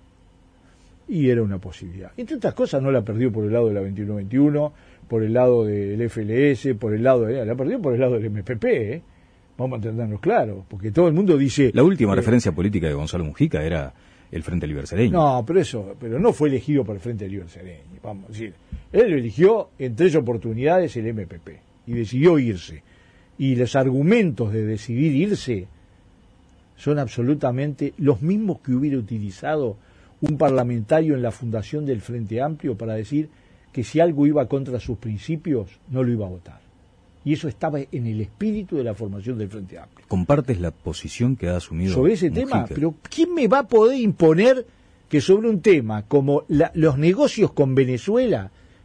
Speaker 2: Y era una posibilidad. Entre otras cosas no la perdió por el lado de la veintiuno veintiuno, por el lado del F L S, por el lado de... La perdió por el lado del M P P, ¿eh? Vamos a entendernos claro, porque todo el mundo dice...
Speaker 1: La última
Speaker 2: eh,
Speaker 1: referencia política de Gonzalo Mujica era el Frente Libre Sereño.
Speaker 2: No, pero eso, pero no fue elegido por el Frente Libre Sereño, vamos a decir. Él eligió en tres oportunidades el M P P y decidió irse. Y los argumentos de decidir irse son absolutamente los mismos que hubiera utilizado un parlamentario en la fundación del Frente Amplio para decir que si algo iba contra sus principios, no lo iba a votar. Y eso estaba en el espíritu de la formación del Frente Amplio.
Speaker 1: ¿Compartes la posición que ha asumido
Speaker 2: sobre ese
Speaker 1: Mujica?
Speaker 2: tema? Pero ¿quién me va a poder imponer que sobre un tema como la, los negocios con Venezuela,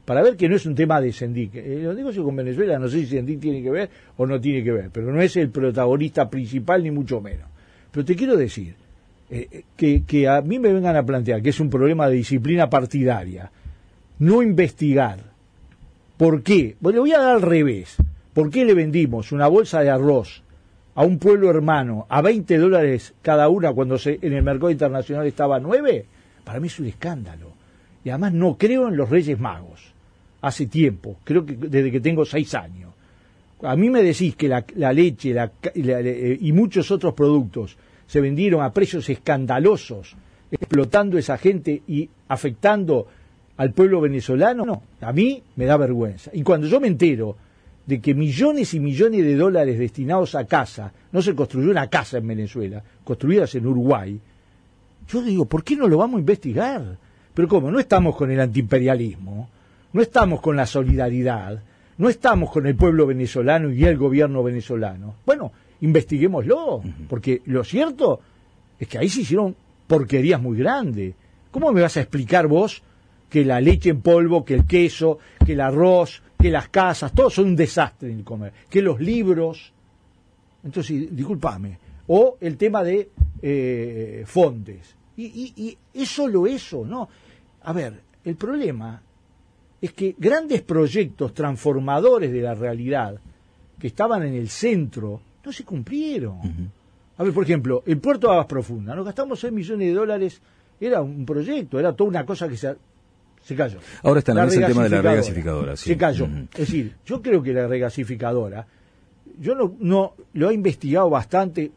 Speaker 2: para ver que no es un tema de Sendik. Eh, los negocios con Venezuela, no sé si Sendik tiene que ver o no tiene que ver, pero no es el protagonista principal ni mucho menos. Pero te quiero decir, eh, que, que a mí me vengan a plantear que es un problema de disciplina partidaria, no investigar. ¿Por qué? Bueno, le voy a dar al revés. ¿Por qué le vendimos una bolsa de arroz a un pueblo hermano a veinte dólares cada una cuando se, en el mercado internacional estaba a nueve? Para mí es un escándalo. Y además no creo en los Reyes Magos. Hace tiempo, creo que desde que tengo seis años. A mí me decís que la, la leche la, la, la, y muchos otros productos se vendieron a precios escandalosos, explotando a esa gente y afectando al pueblo venezolano. No, a mí me da vergüenza. Y cuando yo me entero de que millones y millones de dólares destinados a casa, no se construyó una casa en Venezuela, construidas en Uruguay, yo digo, ¿por qué no lo vamos a investigar? Pero ¿cómo? No estamos con el antiimperialismo, no estamos con la solidaridad, no estamos con el pueblo venezolano y el gobierno venezolano. Bueno, investiguémoslo, porque lo cierto es que ahí se hicieron porquerías muy grandes. ¿Cómo me vas a explicar vos que la leche en polvo, que el queso, que el arroz, que las casas, todo son un desastre en el comer, que los libros? Entonces, discúlpame. O el tema de eh, Fondes. Y, y, y es solo eso, ¿no? A ver, el problema es que grandes proyectos transformadores de la realidad que estaban en el centro no se cumplieron. Uh-huh. A ver, por ejemplo, el puerto de Aguas Profundas, nos gastamos seis millones de dólares, era un proyecto, era toda una cosa que se, se cayó.
Speaker 1: Ahora está en la mesa el tema de la regasificadora. Sí.
Speaker 2: Se cayó.
Speaker 1: Uh-huh.
Speaker 2: Es decir, yo creo que la regasificadora, yo no, no lo he investigado bastante,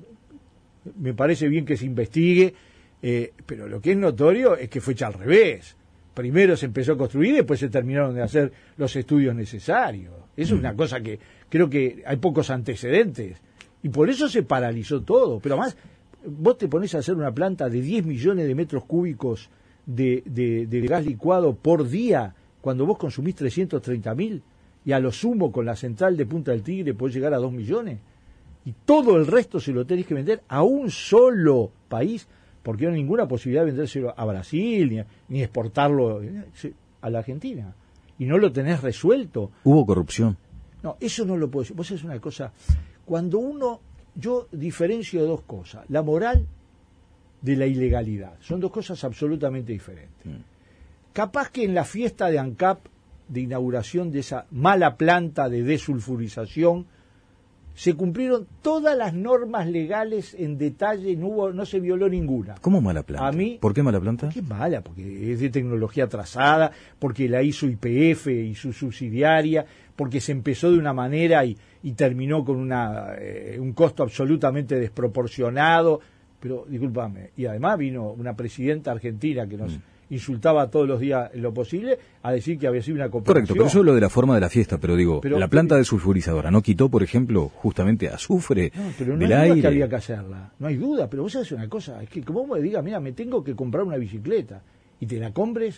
Speaker 2: me parece bien que se investigue, eh, pero lo que es notorio es que fue hecho al revés. Primero se empezó a construir y después se terminaron de hacer los estudios necesarios. Eso mm. es una cosa que creo que hay pocos antecedentes. Y por eso se paralizó todo. Pero además, vos te ponés a hacer una planta de diez millones de metros cúbicos de, de, de gas licuado por día, cuando vos consumís trescientos treinta mil, y a lo sumo con la central de Punta del Tigre podés llegar a dos millones. Y todo el resto se lo tenés que vender a un solo país, porque no hay ninguna posibilidad de vendérselo a Brasil, ni, ni exportarlo a la Argentina. Y no lo tenés resuelto.
Speaker 1: ¿Hubo corrupción?
Speaker 2: No, eso no lo puedo decir. Vos es una cosa, cuando uno, yo diferencio dos cosas, la moral de la ilegalidad. Son dos cosas absolutamente diferentes. Mm. Capaz que en la fiesta de ANCAP, de inauguración de esa mala planta de desulfurización, se cumplieron todas las normas legales en detalle, no hubo, no se violó ninguna.
Speaker 1: ¿Cómo mala planta?
Speaker 2: A mí,
Speaker 1: ¿Por qué mala planta?
Speaker 2: Porque es mala, porque es de tecnología atrasada, porque la hizo Y P F y su subsidiaria, porque se empezó de una manera y, y terminó con una eh, un costo absolutamente desproporcionado. Pero, discúlpame, y además vino una presidenta argentina que nos mm. insultaba todos los días en lo posible a decir que había sido una cooperación.
Speaker 1: Correcto, pero eso es lo de la forma de la fiesta, pero digo, pero, la planta desulfurizadora no quitó, por ejemplo, justamente azufre
Speaker 2: no, pero no
Speaker 1: del
Speaker 2: hay duda
Speaker 1: aire.
Speaker 2: Que había que hacerla, no hay duda, pero vos sabés una cosa, es que como me digas, mira, me tengo que comprar una bicicleta y te la compres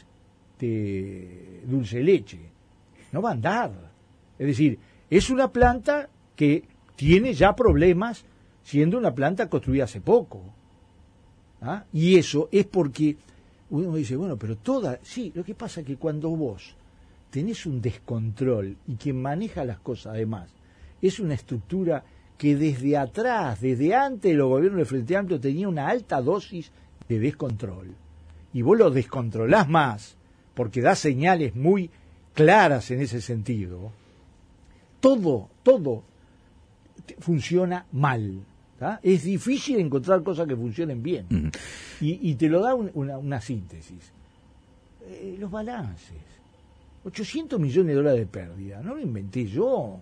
Speaker 2: de dulce leche, no va a andar. Es decir, es una planta que tiene ya problemas siendo una planta construida hace poco. ¿Ah? Y eso es porque uno dice, bueno, pero toda... Sí, lo que pasa es que cuando vos tenés un descontrol y quien maneja las cosas además es una estructura que desde atrás, desde antes de los gobiernos del Frente Amplio tenía una alta dosis de descontrol. Y vos lo descontrolás más porque da señales muy claras en ese sentido. Todo, todo funciona mal. ¿Ah? Es difícil encontrar cosas que funcionen bien. Uh-huh. y, y te lo da un, una, una síntesis. Eh, los balances. ochocientos millones de dólares de pérdida. No lo inventé yo.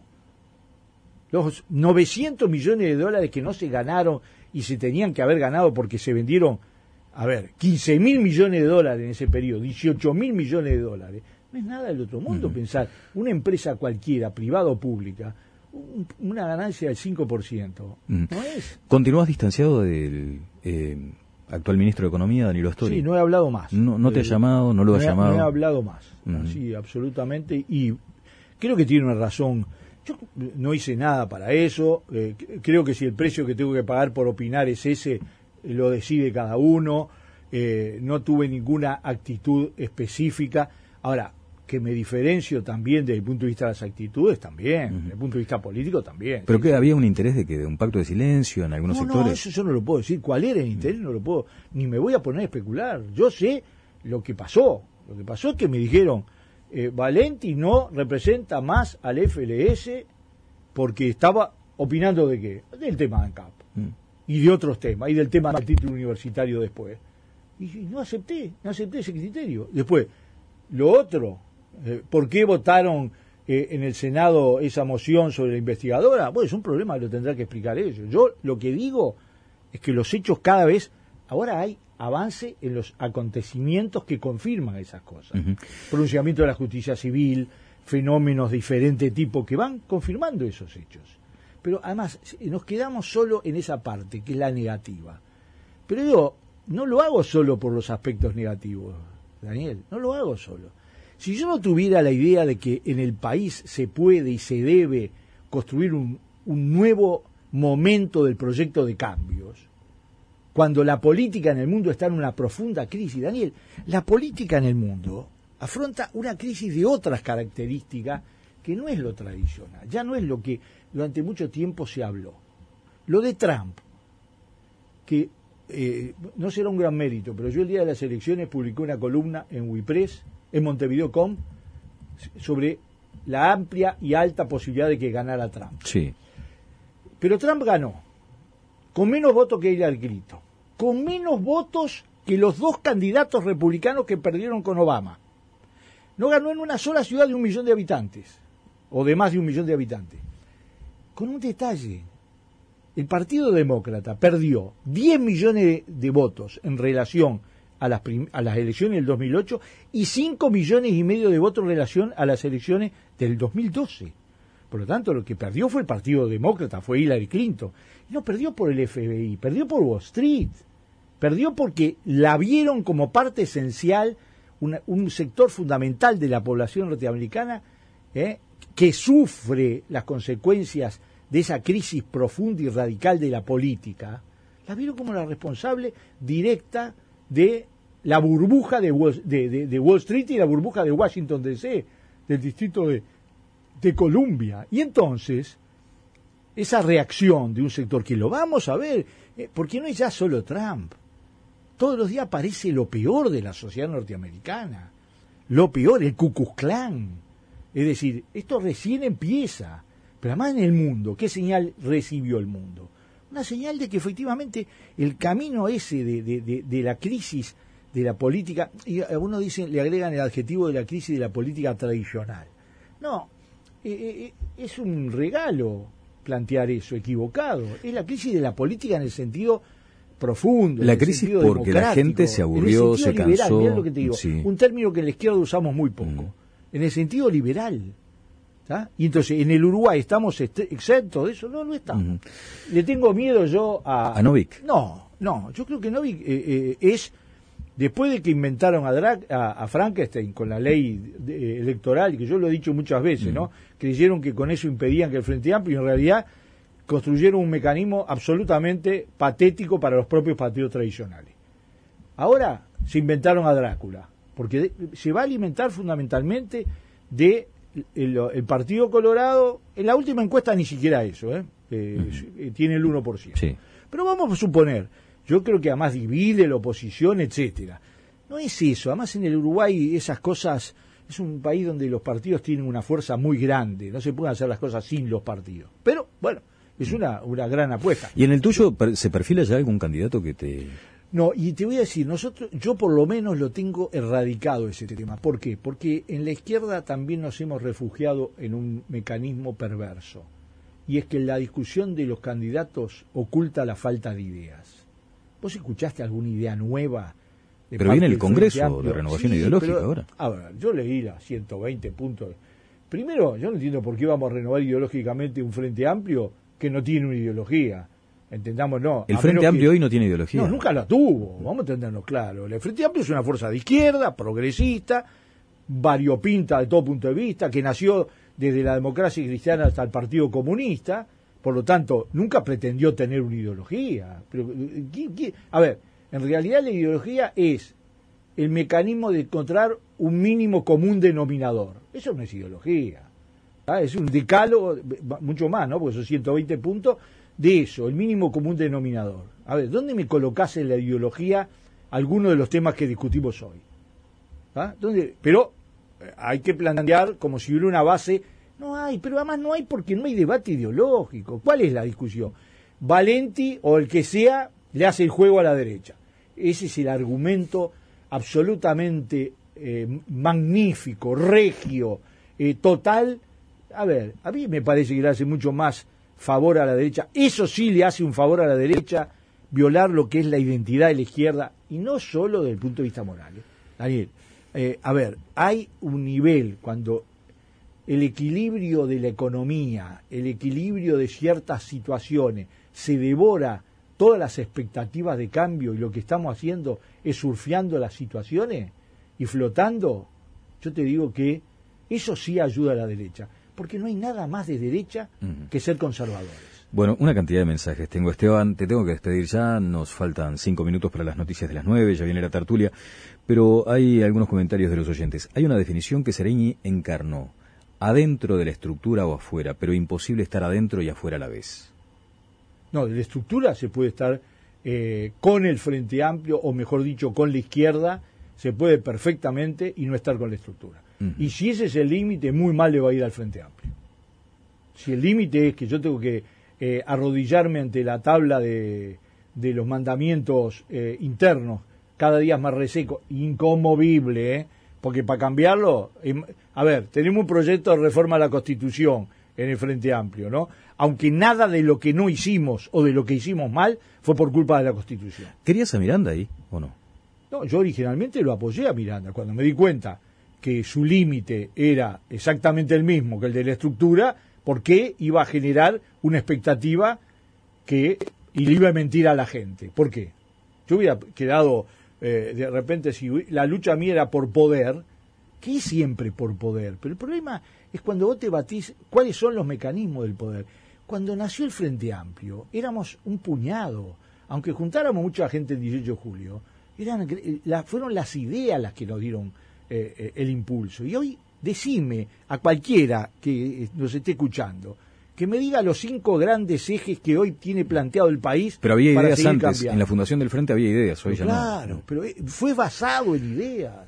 Speaker 2: Los novecientos millones de dólares que no se ganaron y se tenían que haber ganado porque se vendieron, a ver, quince mil millones de dólares en ese periodo, dieciocho mil millones de dólares. No es nada del otro mundo uh-huh. pensar una empresa cualquiera, privada o pública, una ganancia del cinco por ciento. Mm. ¿No es?
Speaker 1: ¿Continúas distanciado del eh, actual ministro de Economía, Danilo Astori?
Speaker 2: Sí, no he hablado más.
Speaker 1: ¿No, no te eh, ha llamado? ¿No lo
Speaker 2: no
Speaker 1: ha
Speaker 2: he,
Speaker 1: llamado?
Speaker 2: No he hablado más. Mm. Sí, absolutamente. Y creo que tiene una razón. Yo no hice nada para eso. Eh, creo que si el precio que tengo que pagar por opinar es ese, lo decide cada uno. Eh, no tuve ninguna actitud específica. Ahora, que me diferencio también desde el punto de vista de las actitudes, también,
Speaker 1: Uh-huh.
Speaker 2: desde el punto de vista político también.
Speaker 1: ¿Pero
Speaker 2: sí,
Speaker 1: que
Speaker 2: sí.
Speaker 1: había un interés de que de un pacto de silencio en algunos
Speaker 2: no,
Speaker 1: sectores?
Speaker 2: No, eso yo no lo puedo decir. ¿Cuál era el interés? No lo puedo, ni me voy a poner a especular. Yo sé lo que pasó. Lo que pasó es que me dijeron, eh, Valenti no representa más al F L S porque estaba opinando de qué? Del tema de ANCAP. Mm. Y de otros temas, y del tema del título universitario después. Y, y no acepté, no acepté ese criterio. Después, lo otro, eh, ¿por qué votaron eh, en el Senado esa moción sobre la investigadora? Bueno, es un problema, lo tendrá que explicar ellos. Yo lo que digo es que los hechos cada vez, ahora hay avance en los acontecimientos que confirman esas cosas. Uh-huh. Pronunciamiento de la justicia civil, fenómenos de diferente tipo que van confirmando esos hechos. Pero además nos quedamos solo en esa parte, que es la negativa. Pero yo no lo hago solo por los aspectos negativos, Daniel, no lo hago solo. Si yo no tuviera la idea de que en el país se puede y se debe construir un, un nuevo momento del proyecto de cambios, cuando la política en el mundo está en una profunda crisis, Daniel, la política en el mundo afronta una crisis de otras características que no es lo tradicional, ya no es lo que durante mucho tiempo se habló. Lo de Trump, que eh, no será un gran mérito, pero yo el día de las elecciones publiqué una columna en Wipress, en Montevideo punto com, sobre la amplia y alta posibilidad de que ganara Trump.
Speaker 1: Sí.
Speaker 2: Pero Trump ganó, con menos votos que Hillary Clinton, con menos votos que los dos candidatos republicanos que perdieron con Obama. No ganó en una sola ciudad de un millón de habitantes, o de más de un millón de habitantes. Con un detalle, el Partido Demócrata perdió diez millones de, de votos en relación a las, prim, a las elecciones del dos mil ocho y cinco millones y medio de votos en relación a las elecciones del dos mil doce. Por lo tanto, lo que perdió fue el Partido Demócrata, fue Hillary Clinton. Y no perdió por el F B I, perdió por Wall Street. Perdió porque la vieron como parte esencial, una, un sector fundamental de la población norteamericana, ¿eh? que sufre las consecuencias de esa crisis profunda y radical de la política, la vieron como la responsable directa de la burbuja de Wall, de, de, de Wall Street y la burbuja de Washington D C, del distrito de, de Columbia. Y entonces, esa reacción de un sector que lo vamos a ver, eh, porque no es ya solo Trump, todos los días aparece lo peor de la sociedad norteamericana, lo peor, el Ku Klux Klan. Es decir, esto recién empieza, pero además en el mundo, ¿qué señal recibió el mundo? Una señal de que efectivamente el camino ese de, de, de, de la crisis de la política, y algunos dicen, le agregan el adjetivo de la crisis de la política tradicional. No, eh, eh, es un regalo plantear eso, equivocado. Es la crisis de la política en el sentido profundo.
Speaker 1: La crisis porque la gente se aburrió, se
Speaker 2: liberal,
Speaker 1: cansó.
Speaker 2: Mirá lo que te digo,
Speaker 1: Sí.
Speaker 2: Un término que en la izquierda usamos muy poco. Mm. En el sentido liberal. ¿Tá? Y entonces, en el Uruguay estamos exentos de eso. No, no estamos. Uh-huh. Le tengo miedo yo a...
Speaker 1: ¿A Novik?
Speaker 2: No, no. Yo creo que Novik eh, eh, es... Después de que inventaron a, Drag, a, a Frankenstein con la ley de, electoral, que yo lo he dicho muchas veces, uh-huh. ¿no? Creyeron que con eso impedían que el Frente Amplio, y en realidad construyeron un mecanismo absolutamente patético para los propios partidos tradicionales. Ahora se inventaron a Drácula, porque se va a alimentar fundamentalmente de el, el Partido Colorado. En la última encuesta ni siquiera eso, ¿eh? Eh, uh-huh. tiene el uno por ciento.
Speaker 1: Sí.
Speaker 2: Pero vamos a suponer, yo creo que además divide la oposición, etcétera. No es eso, además en el Uruguay esas cosas, es un país donde los partidos tienen una fuerza muy grande, no se pueden hacer las cosas sin los partidos. Pero, bueno, es una, una gran apuesta.
Speaker 1: ¿Y en el tuyo se perfila ya algún candidato que te...?
Speaker 2: No, y te voy a decir, nosotros, yo por lo menos lo tengo erradicado ese tema. ¿Por qué? Porque en la izquierda también nos hemos refugiado en un mecanismo perverso. Y es que la discusión de los candidatos oculta la falta de ideas. ¿Vos escuchaste alguna idea nueva? De
Speaker 1: pero viene el Congreso
Speaker 2: de
Speaker 1: de Renovación
Speaker 2: sí,
Speaker 1: Ideológica
Speaker 2: pero,
Speaker 1: ahora.
Speaker 2: A ver, yo leí las ciento veinte puntos. Primero, yo no entiendo por qué vamos a renovar ideológicamente un Frente Amplio que no tiene una ideología. Entendamos, no.
Speaker 1: El Frente Amplio
Speaker 2: que,
Speaker 1: hoy no tiene ideología.
Speaker 2: No, nunca la tuvo, vamos a entendernos claro. El Frente Amplio es una fuerza de izquierda, progresista, variopinta de todo punto de vista, que nació desde la democracia cristiana hasta el Partido Comunista, por lo tanto, nunca pretendió tener una ideología. Pero, ¿qué, qué? A ver, en realidad la ideología es el mecanismo de encontrar un mínimo común denominador. Eso no es ideología. ¿Ah? Es un decálogo, mucho más, ¿no? Porque son ciento veinte puntos de eso, el mínimo común denominador. A ver, ¿dónde me colocás en la ideología alguno de los temas que discutimos hoy? ¿Ah? ¿Dónde? Pero hay que plantear como si hubiera una base. No hay, pero además no hay porque no hay debate ideológico. ¿Cuál es la discusión? Valenti o el que sea le hace el juego a la derecha. Ese es el argumento absolutamente eh, magnífico, regio, eh, total. A ver, a mí me parece que le hace mucho más favor a la derecha. Eso sí le hace un favor a la derecha, violar lo que es la identidad de la izquierda, y no solo desde el punto de vista moral. ¿eh? Daniel, eh, a ver, hay un nivel cuando el equilibrio de la economía, el equilibrio de ciertas situaciones, se devora todas las expectativas de cambio y lo que estamos haciendo es surfeando las situaciones y flotando. Yo te digo que eso sí ayuda a la derecha, porque no hay nada más de derecha uh-huh. que ser conservadores.
Speaker 1: Bueno, una cantidad de mensajes tengo, Esteban, te tengo que despedir ya, nos faltan cinco minutos para las noticias de las nueve, ya viene la tertulia, pero hay algunos comentarios de los oyentes. Hay una definición que Seregni encarnó, adentro de la estructura o afuera, pero imposible estar adentro y afuera a la vez.
Speaker 2: No, de la estructura se puede estar eh, con el Frente Amplio, o mejor dicho, con la izquierda, se puede perfectamente y no estar con la estructura. Uh-huh. Y si ese es el límite, muy mal le va a ir al Frente Amplio. Si el límite es que yo tengo que eh, arrodillarme ante la tabla de, de los mandamientos eh, internos, cada día más reseco, inconmovible, ¿eh? Porque para cambiarlo, eh, a ver, tenemos un proyecto de reforma a la Constitución en el Frente Amplio, ¿no? Aunque nada de lo que no hicimos o de lo que hicimos mal fue por culpa de la Constitución.
Speaker 1: ¿Querías a Miranda ahí o no?
Speaker 2: No, yo originalmente lo apoyé a Miranda. Cuando me di cuenta que su límite era exactamente el mismo que el de la estructura, ¿por qué iba a generar una expectativa que y le iba a mentir a la gente? ¿Por qué? Yo hubiera quedado, eh, de repente, si la lucha mía era por poder, que es siempre por poder, pero el problema es cuando vos te batís, ¿cuáles son los mecanismos del poder? Cuando nació el Frente Amplio, éramos un puñado, aunque juntáramos mucha gente el dieciocho de julio, eran, la, fueron las ideas las que nos dieron eh, eh, el impulso. Y hoy decime a cualquiera que nos esté escuchando, que me diga los cinco grandes ejes que hoy tiene planteado el país.
Speaker 1: Pero había
Speaker 2: para
Speaker 1: ideas antes,
Speaker 2: cambiando.
Speaker 1: En la fundación del Frente había ideas, hoy
Speaker 2: pero
Speaker 1: ya
Speaker 2: claro,
Speaker 1: no.
Speaker 2: pero fue basado en ideas.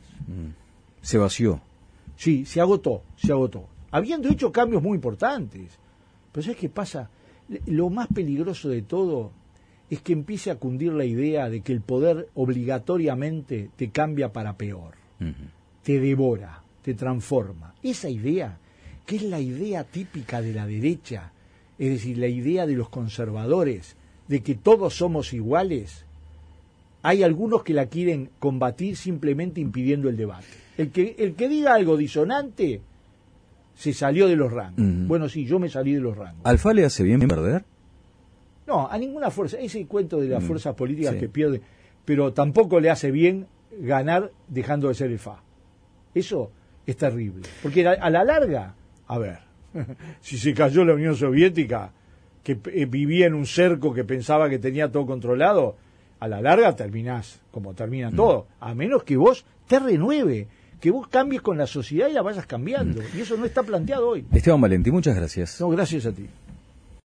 Speaker 1: Se vació.
Speaker 2: Sí, se agotó, se agotó. Habiendo hecho cambios muy importantes. Pero ¿sabes qué pasa? Lo más peligroso de todo es que empiece a cundir la idea de que el poder obligatoriamente te cambia para peor. Uh-huh. Te devora, te transforma. Esa idea, que es la idea típica de la derecha, es decir, la idea de los conservadores, de que todos somos iguales, hay algunos que la quieren combatir simplemente impidiendo el debate. El que, el que diga algo disonante se salió de los rangos. Uh-huh. Bueno, sí, yo me salí de los rangos.
Speaker 1: ¿Alfa le hace bien perder?
Speaker 2: No, a ninguna fuerza. Ese cuento de las uh-huh. fuerzas políticas sí. que pierden, pero tampoco le hace bien ganar dejando de ser el F A. Eso es terrible. Porque a la larga, a ver, si se cayó la Unión Soviética, que eh, vivía en un cerco que pensaba que tenía todo controlado, a la larga terminás como termina uh-huh. todo, a menos que vos te renueve, que vos cambies con la sociedad y la vayas cambiando. Y eso no está planteado hoy.
Speaker 1: Esteban Valenti, muchas gracias.
Speaker 2: No, gracias a ti.